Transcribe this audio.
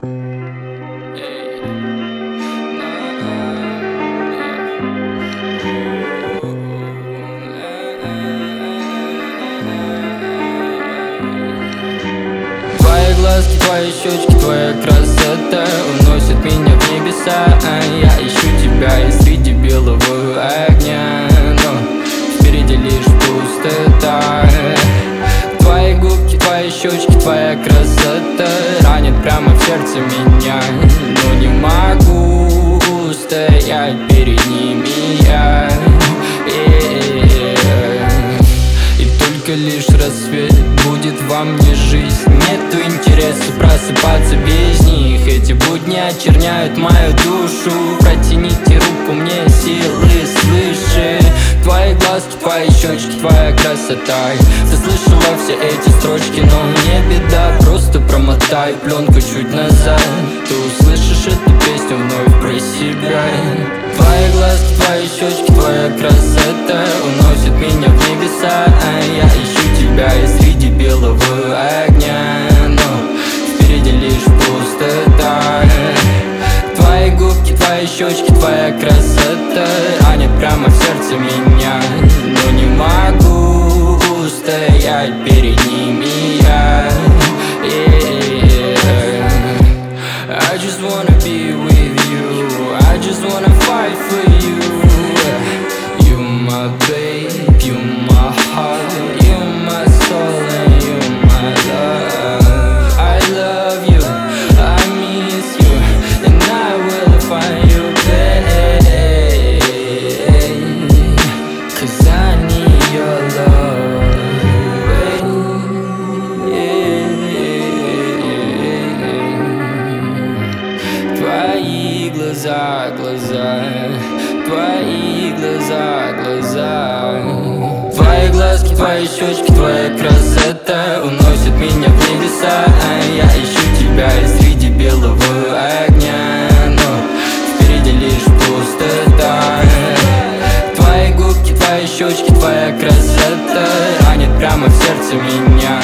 Твои глазки, твои щечки, твоя красота уносит меня в небеса. Я ищу тебя и среди белого огня, но впереди лишь пустота. Твои губки, твои щечки, твоя красота ранит прямо в сердце меня, но не могу устоять перед ними я. И только лишь рассвет будет во мне жизнь. Нету интереса просыпаться без них. Эти будни очерняют мою душу. Протяните руку, мне силы свыше. Твои глазки, твои щечки, твоя красота. Ты слышала все эти строчки, но не беда. Просто промотай пленку чуть назад. Ты услышишь эту песню вновь про себя. Твои глазки, твои щечки, твоя красота уносит меня в небеса. Я ищу тебя и среди белого огня, но впереди лишь пустота. Твои губки, твои щечки, твоя красота ранит прямо в сердце меня, но не могу устоять перед ними я. I just wanna be with you, I just wanna fight for you. You my babe, you my heart, you my soul and you my love. I love you, I miss you, and I will find you, babe, 'cause I need your love, babe. Твои глаза, глаза, твои глаза, глаза. Твои глазки, твои щечки, твоя красота уносит меня в небеса. Я ищу тебя и среди белого огня, но впереди лишь пустота. Твои губки, твои щечки, твоя красота ранит прямо в сердце меня,